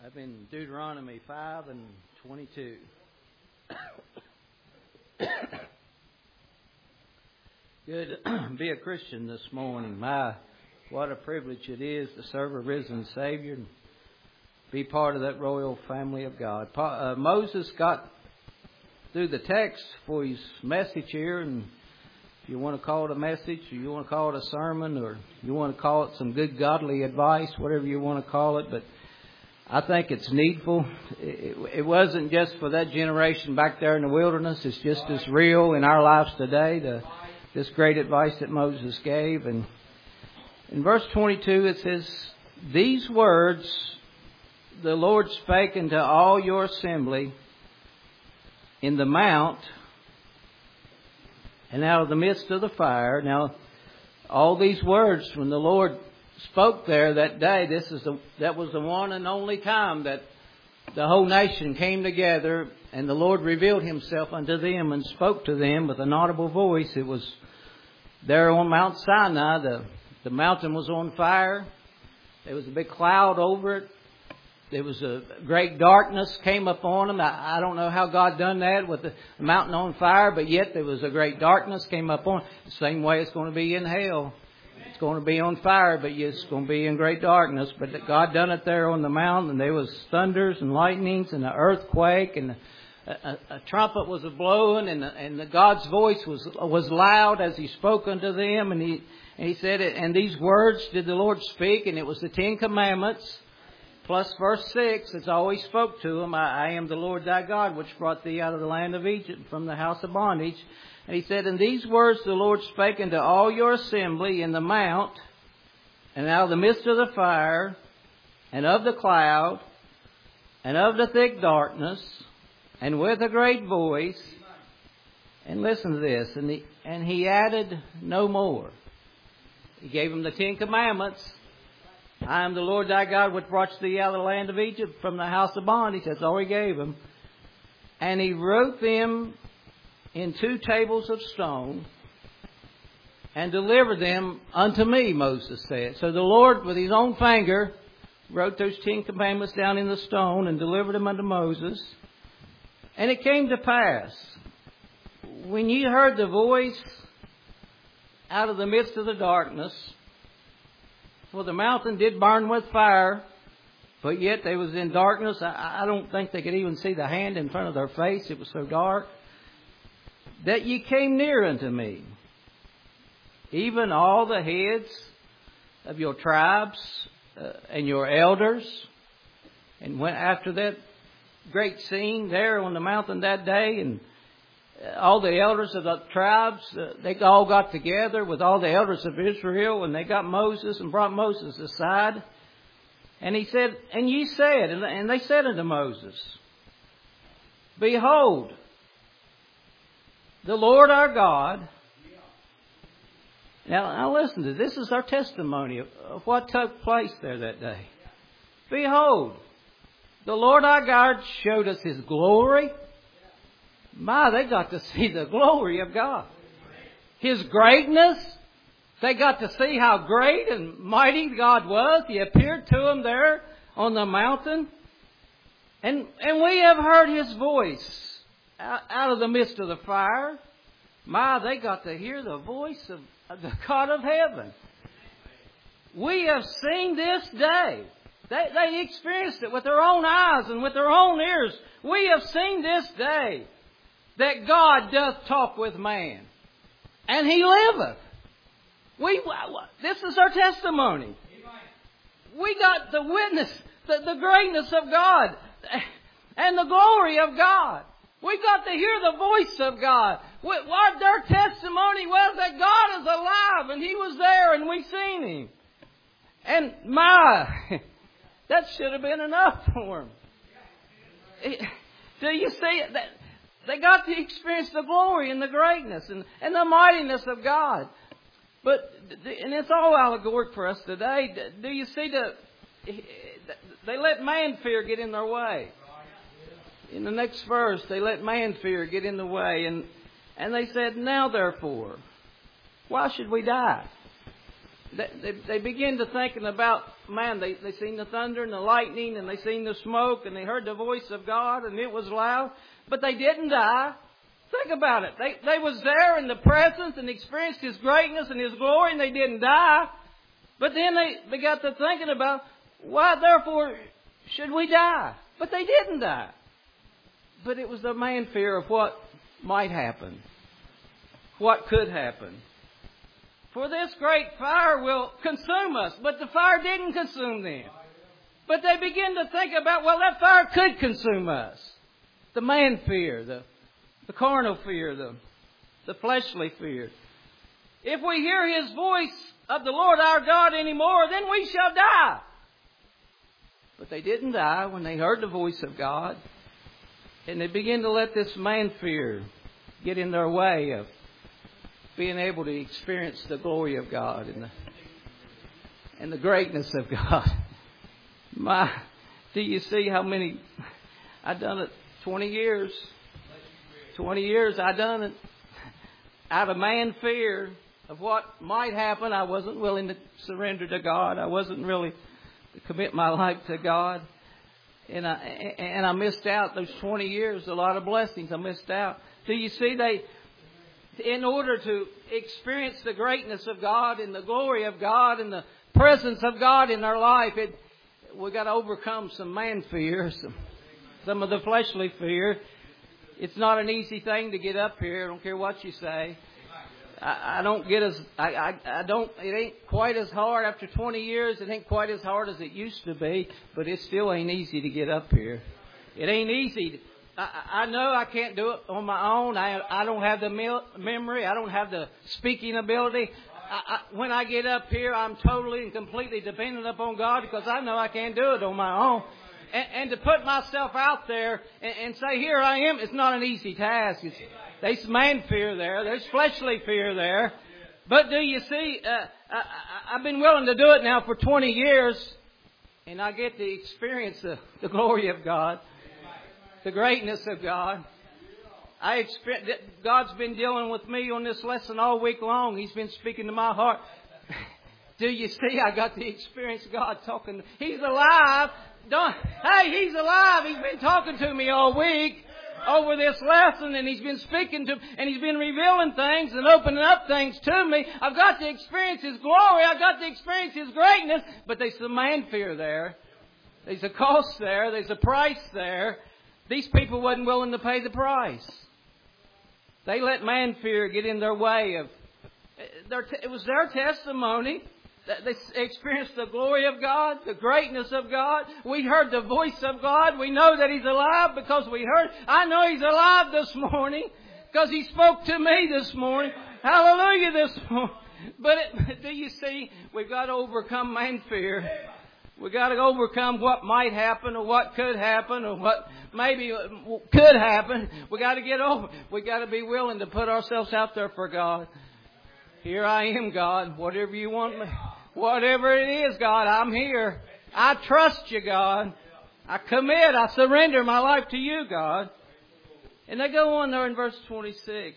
I'm in Deuteronomy 5 and 22. Good to be a Christian this morning. What a privilege it is to serve a risen Savior and be part of that royal family of God. Moses got through the text for his message here, and if you want to call it a message, or you want to call it a sermon, or you want to call it some good godly advice, whatever you want to call it, but I think it's needful. It wasn't just for that generation back there in the wilderness. It's just as real in our lives today, this great advice that Moses gave. And in verse 22 it says, "These words the Lord spake unto all your assembly in the mount and out of the midst of the fire." Now, all these words, when the Lord spoke there that day, that was the one and only time that the whole nation came together and the Lord revealed Himself unto them and spoke to them with an audible voice. It was there on Mount Sinai. The mountain was on fire. There was a big cloud over it. There was a great darkness came upon them. I don't know how God done that with the mountain on fire, but yet there was a great darkness came upon. The same way it's going to be in hell. It's going to be on fire, but it's going to be in great darkness. But God done it there on the mountain, and there was thunders and lightnings and an earthquake, and a trumpet was blowing, and God's voice was loud as He spoke unto them, and He said it. And these words did the Lord speak, and it was the 10 Commandments. Plus verse 6, it's always spoke to him, I am the Lord thy God, which brought thee out of the land of Egypt from the house of bondage. And He said, "And these words the Lord spake unto all your assembly in the mount, and out of the midst of the fire, and of the cloud, and of the thick darkness, and with a great voice." And listen to this, and He added no more. He gave them the 10 Commandments. I am the Lord thy God, which brought thee out of the land of Egypt from the house of bondage. That's all He gave them. And He wrote them in 2 tables of stone and delivered them unto me, Moses said. So the Lord, with His own finger, wrote those 10 Commandments down in the stone and delivered them unto Moses. And it came to pass, when ye heard the voice out of the midst of the darkness, for the mountain did burn with fire, but yet they was in darkness. I don't think they could even see the hand in front of their face. It was so dark. That ye came near unto me, even all the heads of your tribes and your elders. And went after that great scene there on the mountain that day, and all the elders of the tribes, they all got together with all the elders of Israel, and they got Moses and brought Moses aside. And He said, "And ye said," and they said unto Moses, "Behold, the Lord our God." Now listen to this. This is our testimony of what took place there that day. "Behold, the Lord our God showed us His glory." They got to see the glory of God. His greatness. They got to see how great and mighty God was. He appeared to them there on the mountain. And we have heard His voice out of the midst of the fire. They got to hear the voice of the God of heaven. We have seen this day. They experienced it with their own eyes and with their own ears. We have seen this day that God doth talk with man, and He liveth. This is our testimony. We got the witness, the greatness of God, and the glory of God. We got to hear the voice of God. Their testimony was that God is alive, and He was there, and we seen Him. And that should have been enough for them. Do you see it? They got to experience the glory and the greatness and the mightiness of God. And it's all allegoric for us today. Do you see they let man fear get in their way. In the next verse, they let man fear get in the way. And they said, "Now therefore, why should we die? they begin to thinking about, man, they seen the thunder and the lightning and they seen the smoke and they heard the voice of God and it was loud, but they didn't die. Think about it. They was there in the presence and experienced His greatness and His glory, and they didn't die. But then they got to thinking about, why therefore should we die? But they didn't die. But it was the man fear of what might happen, what could happen. For this great fire will consume us. But the fire didn't consume them. But they begin to think about, well, that fire could consume us. The man fear, the carnal fear, the fleshly fear. If we hear His voice of the Lord our God anymore, then we shall die. But they didn't die when they heard the voice of God. And they begin to let this man fear get in their way of being able to experience the glory of God and the greatness of God. Do you see how many? I've done it 20 years. 20 years I done it out of man fear of what might happen. I wasn't willing to surrender to God. I wasn't really to commit my life to God. And I missed out those 20 years, a lot of blessings I missed out. Do you see, in order to experience the greatness of God and the glory of God and the presence of God in our life, we got to overcome some man fear, some of the fleshly fear. It's not an easy thing to get up here. I don't care what you say. It ain't quite as hard after 20 years. It ain't quite as hard as it used to be, but it still ain't easy to get up here. It ain't easy. I know I can't do it on my own. I don't have the memory. I don't have the speaking ability. When I get up here, I'm totally and completely dependent upon God because I know I can't do it on my own. And to put myself out there and say, here I am, it's not an easy task. There's man fear there. There's fleshly fear there. But do you see, I've been willing to do it now for 20 years, and I get to experience the glory of God, the greatness of God. God's been dealing with me on this lesson all week long. He's been speaking to my heart. Do you see, I got to experience God talking. He's alive. He's alive. He's been talking to me all week over this lesson, and He's been speaking to, and He's been revealing things and opening up things to me. I've got to experience His glory. I've got to experience His greatness. But there's some man fear there. There's a cost there. There's a price there. These people wasn't willing to pay the price. They let man fear get in their way of. It was their testimony. They experienced the glory of God, the greatness of God. We heard the voice of God. We know that He's alive because we heard. I know He's alive this morning because He spoke to me this morning. Hallelujah this morning. But do you see, we've got to overcome man fear. We've got to overcome what might happen or what could happen or what maybe could happen. We've got to get over. We've got to be willing to put ourselves out there for God. Here I am, God. Whatever you want me. Whatever it is, God, I'm here. I trust You, God. I commit. I surrender my life to You, God. And they go on there in verse 26.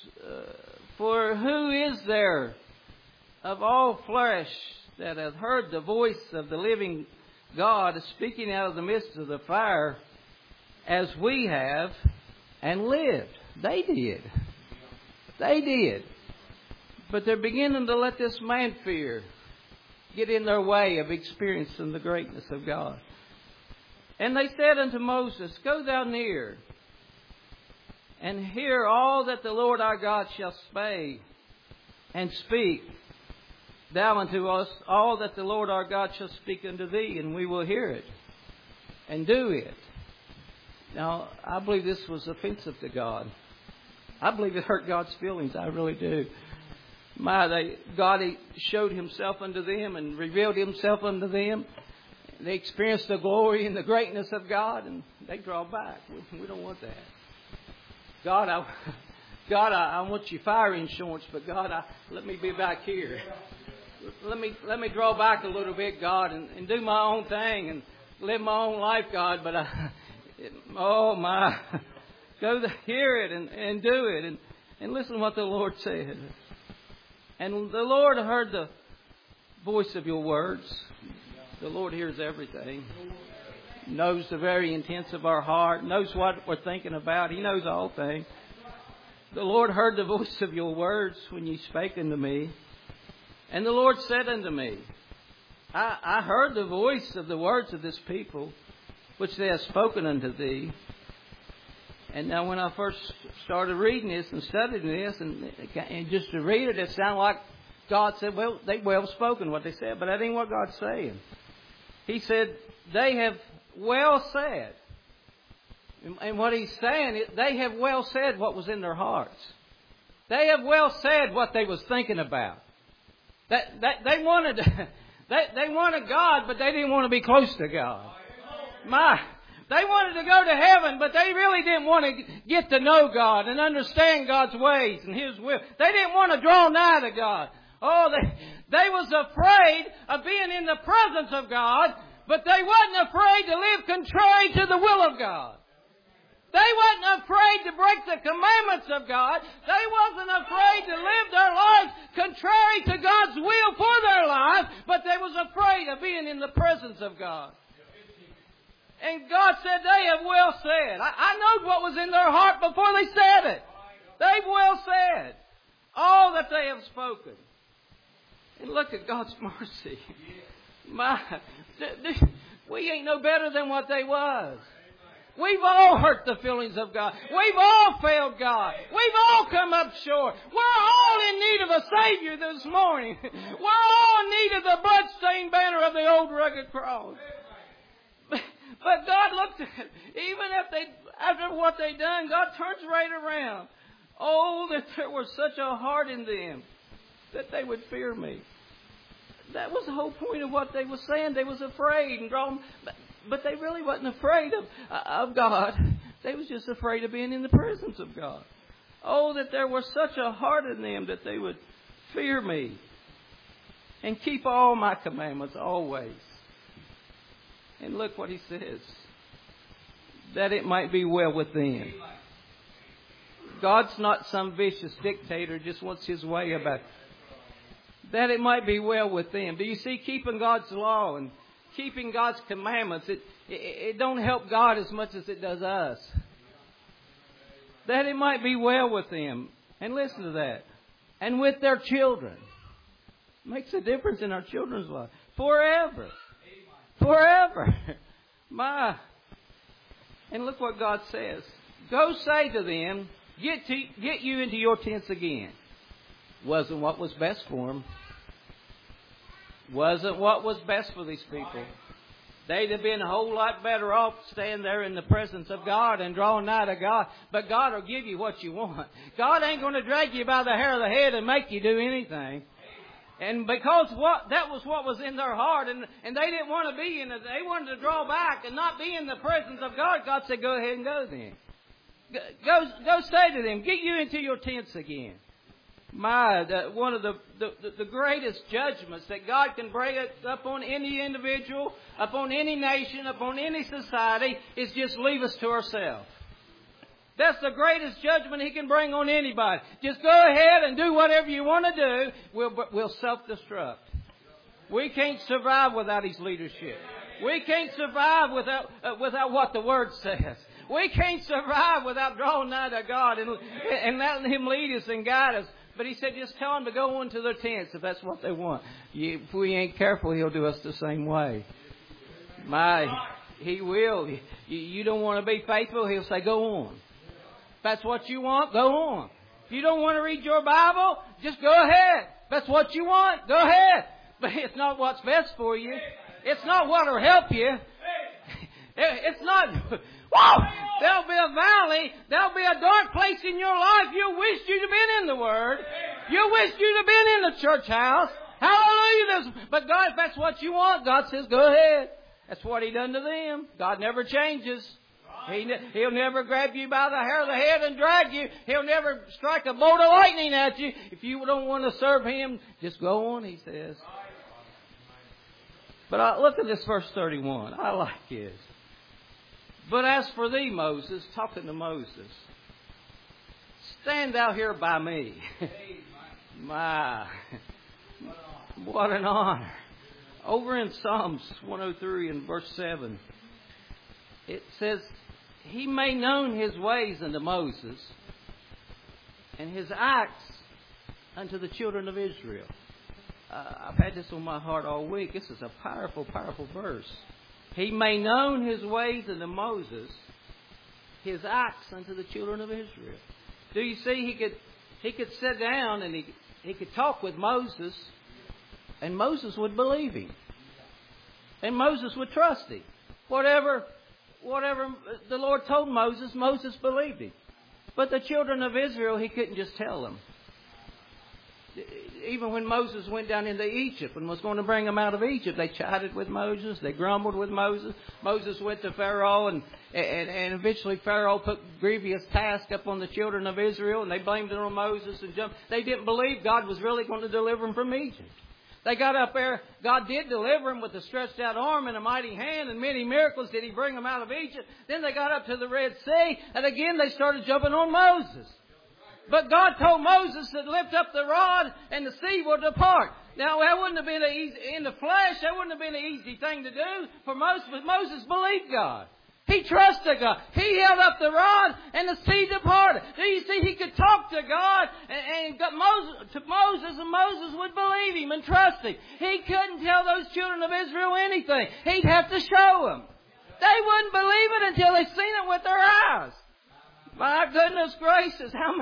For who is there of all flesh that hath heard the voice of the living God speaking out of the midst of the fire as we have and lived? They did. They did. But they're beginning to let this man fear get in their way of experiencing the greatness of God. And they said unto Moses, Go thou near, and hear all that the Lord our God shall say, and speak thou unto us all that the Lord our God shall speak unto thee, and we will hear it, and do it. Now, I believe this was offensive to God. I believe it hurt God's feelings. I really do. God showed Himself unto them and revealed Himself unto them. They experienced the glory and the greatness of God, and they draw back. We don't want that. God, I want Your fire insurance, but God, let me be back here. Let me draw back a little bit, God, and do my own thing and live my own life, God. But go hear it and do it, and listen to what the Lord said. And the Lord heard voice of your words. The Lord hears everything. Knows the very intents of our heart. Knows what we're thinking about. He knows all things. The Lord heard the voice of your words when you spake unto me. And the Lord said unto me, I heard the voice of the words of this people, which they have spoken unto thee. And now when I first started reading this and studying this, and just to read it, it sounded like God said, well, they well spoken what they said, but that ain't what God's saying. He said, they have well said. And what He's saying is, they have well said what was in their hearts. They have well said what they was thinking about. They wanted they wanted God, but they didn't want to be close to God. They wanted to go to heaven, but they really didn't want to get to know God and understand God's ways and His will. They didn't want to draw nigh to God. Oh, they was afraid of being in the presence of God, but they wasn't afraid to live contrary to the will of God. They wasn't afraid to break the commandments of God. They wasn't afraid to live their lives contrary to God's will for their life, but they was afraid of being in the presence of God. And God said, they have well said. I know what was in their heart before they said it. They've well said all that they have spoken. And look at God's mercy. We ain't no better than what they was. We've all hurt the feelings of God. We've all failed God. We've all come up short. We're all in need of a Savior this morning. We're all in need of the bloodstained banner of the old rugged cross. But God looked at it. Even after what they done, God turns right around. Oh, that there was such a heart in them that they would fear me. That was the whole point of what they were saying. They was afraid and drawn, but they really wasn't afraid of God. They was just afraid of being in the presence of God. Oh, that there was such a heart in them that they would fear me and keep all my commandments always. And look what He says. That it might be well with them. God's not some vicious dictator, just wants His way about it. That it might be well with them. Do you see, keeping God's law and keeping God's commandments, it don't help God as much as it does us. That it might be well with them. And listen to that. And with their children. Makes a difference in our children's life. Forever. Forever. And look what God says. Go say to them, get you into your tents again. Wasn't what was best for them. Wasn't what was best for these people. They'd have been a whole lot better off staying there in the presence of God and drawing nigh to God. But God will give you what you want. God ain't going to drag you by the hair of the head and make you do anything. And because that was what was in their heart, and they didn't want to be in it, they wanted to draw back and not be in the presence of God. God said, go ahead and go then. Go say to them, get you into your tents again. One of the greatest judgments that God can bring upon any individual, upon any nation, upon any society, is just leave us to ourselves. That's the greatest judgment He can bring on anybody. Just go ahead and do whatever you want to do. We'll self-destruct. We can't survive without His leadership. We can't survive without what the Word says. We can't survive without drawing nigh to God and letting Him lead us and guide us. But He said, just tell them to go into their tents if that's what they want. If we ain't careful, He'll do us the same way. He will. You don't want to be faithful, He'll say, go on. If that's what you want, go on. If you don't want to read your Bible, just go ahead. If that's what you want, go ahead. But it's not what's best for you. It's not what will help you. It's not... Whoa! There'll be a valley. There'll be a dark place in your life. You wish you'd have been in the Word. You wish you'd have been in the church house. Hallelujah. But God, if that's what you want, God says, go ahead. That's what He done to them. God never changes. He'll never grab you by the hair of the head and drag you. He'll never strike a bolt of lightning at you. If you don't want to serve Him, just go on, He says. But look at this verse 31. I like this. But as for thee, Moses, talking to Moses, stand thou here by me. What an honor. Over in Psalms 103 and verse 7, it says, He made known His ways unto Moses, and His acts unto the children of Israel. I've had this on my heart all week. This is a powerful, powerful verse. He made known His ways unto Moses, His acts unto the children of Israel. Do you see, he could sit down and he could talk with Moses, and Moses would believe him. And Moses would trust him. Whatever the Lord told Moses, Moses believed him. But the children of Israel, He couldn't just tell them. Even when Moses went down into Egypt and was going to bring them out of Egypt, they chided with Moses, they grumbled with Moses. Moses went to Pharaoh, and eventually Pharaoh put grievous task up on the children of Israel, and they blamed it on Moses and jumped. They didn't believe God was really going to deliver them from Egypt. They got up there. God did deliver them with a stretched out arm and a mighty hand, and many miracles did He bring them out of Egypt. Then they got up to the Red Sea, and again they started jumping on Moses. But God told Moses to lift up the rod and the sea will depart. Now, that wouldn't have been in the flesh, that wouldn't have been an easy thing to do for Moses, but Moses believed God. He trusted God. He held up the rod and the sea departed. Do you see, he could talk to God and Moses, and Moses would believe him and trust him. He couldn't tell those children of Israel anything. He'd have to show them. They wouldn't believe it until they seen it with their eyes. My goodness gracious, how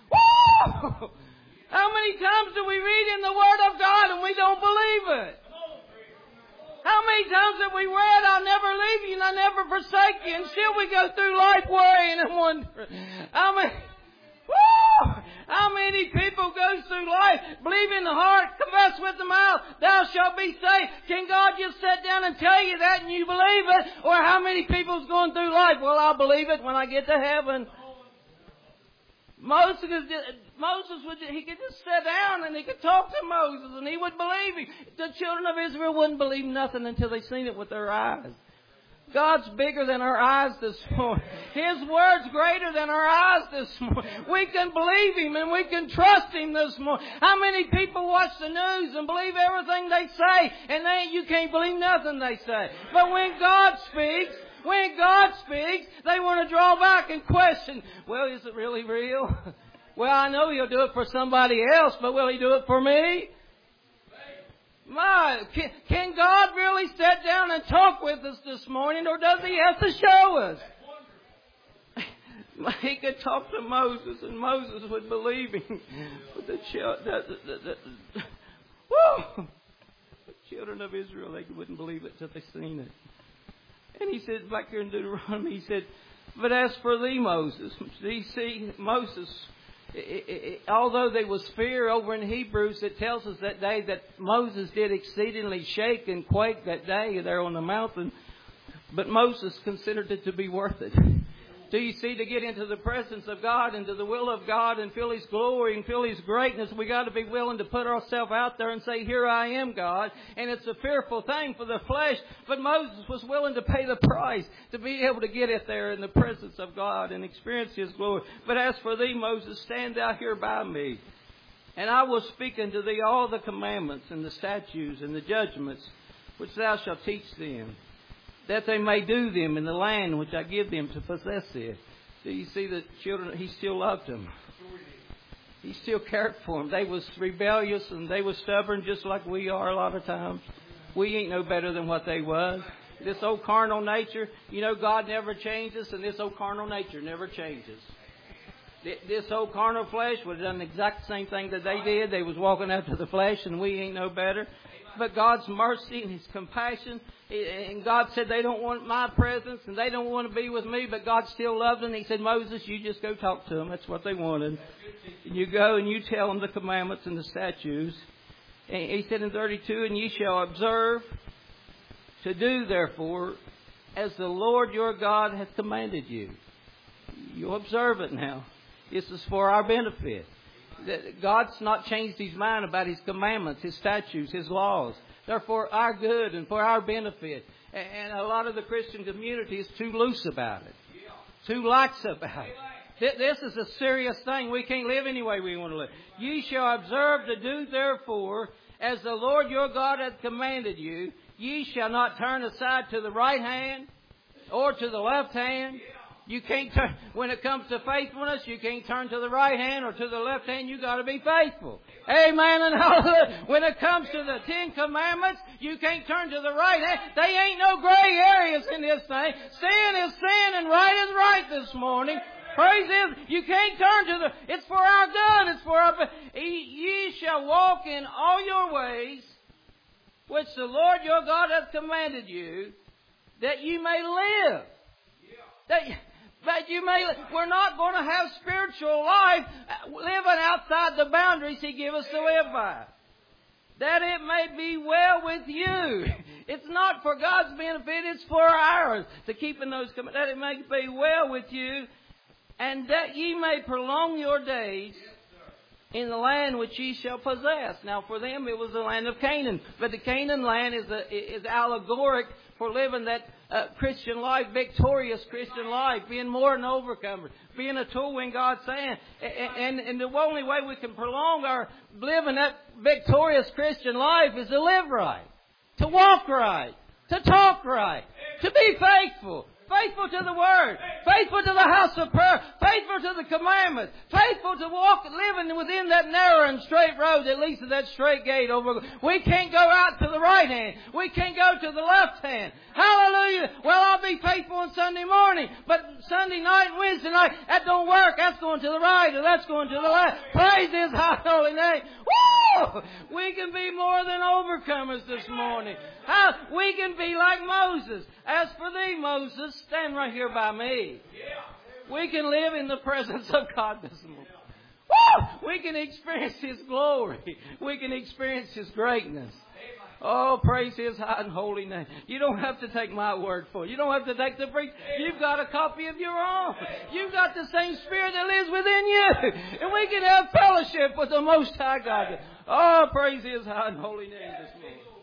many times do we read in the Word of God and we don't believe it? How many times have we read, I'll never leave you and I'll never forsake you, and still we go through life worrying and wondering. How many people go through life, believe in the heart, confess with the mouth, thou shalt be saved. Can God just sit down and tell you that and you believe it? Or how many people's going through life, well, I'll believe it when I get to heaven. Moses he could just sit down and he could talk to Moses and he would believe him. The children of Israel wouldn't believe nothing until they seen it with their eyes. God's bigger than our eyes this morning. His Word's greater than our eyes this morning. We can believe Him and we can trust Him this morning. How many people watch the news and believe everything they say, and you can't believe nothing they say? But when God speaks, they want to draw back and question, well, is it really real? Well, I know He'll do it for somebody else, but will He do it for me? Can God really sit down and talk with us this morning, or does He have to show us? He could talk to Moses, and Moses would believe him. But the children of Israel, they wouldn't believe it till they seen it. And He said, back here in Deuteronomy, He said, but as for thee, Moses, you see, Moses, although there was fear over in Hebrews, it tells us that day that Moses did exceedingly shake and quake that day there on the mountain. But Moses considered it to be worth it. Do you see, to get into the presence of God, into the will of God, and feel His glory and feel His greatness, we got to be willing to put ourselves out there and say, here I am, God. And it's a fearful thing for the flesh, but Moses was willing to pay the price to be able to get it there in the presence of God and experience His glory. But as for thee, Moses, stand thou here by me, and I will speak unto thee all the commandments and the statutes and the judgments which thou shalt teach them, that they may do them in the land which I give them to possess it. Do you see the children? He still loved them. He still cared for them. They was rebellious and they was stubborn just like we are a lot of times. We ain't no better than what they was. This old carnal nature, God never changes, and this old carnal nature never changes. This old carnal flesh would have done the exact same thing that they did. They was walking after the flesh, and we ain't no better. But God's mercy and His compassion, and God said they don't want my presence and they don't want to be with me, but God still loved them. He said, Moses, you just go talk to them. That's what they wanted. And you go and you tell them the commandments and the statutes. And He said in 32, and ye shall observe to do therefore as the Lord your God hath commanded you. You'll observe it now. This is for our benefit. God's not changed His mind about His commandments, His statutes, His laws. They're for our good and for our benefit. And a lot of the Christian community is too loose about it, too lax about it. This is a serious thing. We can't live any way we want to live. Ye shall observe to do therefore as the Lord your God hath commanded you. Ye shall not turn aside to the right hand or to the left hand. You can't turn, when it comes to faithfulness, you can't turn to the right hand or to the left hand. You got to be faithful. Amen and hallelujah. When it comes to the 10 Commandments, you can't turn to the right hand. They ain't no gray areas in this thing. Sin is sin and right is right this morning. Praise Him. You can't turn to the, it's for our good. It's for our, ye shall walk in all your ways, which the Lord your God hath commanded you, that you may live. That you may, we're not going to have spiritual life living outside the boundaries He gave us to live by. That it may be well with you. It's not for God's benefit, it's for ours. To keep in those, that it may be well with you, and that ye may prolong your days in the land which ye shall possess. Now for them it was the land of Canaan. But the Canaan land is allegoric for living that Christian life, victorious Christian life, being more than overcomers, being a tool in God's hand. And the only way we can prolong our living that victorious Christian life is to live right, to walk right, to talk right, to be faithful. Faithful to the Word, faithful to the house of prayer, faithful to the commandments, faithful to walk, living within that narrow and straight road that leads to that straight gate over. We can't go out to the right hand. We can't go to the left hand. Hallelujah. Well, I'll be faithful on Sunday morning, but Sunday night and Wednesday night, that don't work. That's going to the right or that's going to the left. Praise His high holy name. Woo! We can be more than overcomers this morning. We can be like Moses. As for thee, Moses, stand right here by me. We can live in the presence of God this morning. Woo! We can experience His glory. We can experience His greatness. Oh, praise His high and holy name. You don't have to take my word for it. You don't have to take the preach. You've got a copy of your own. You've got the same Spirit that lives within you. And we can have fellowship with the Most High God. Oh, praise His high and holy name this morning.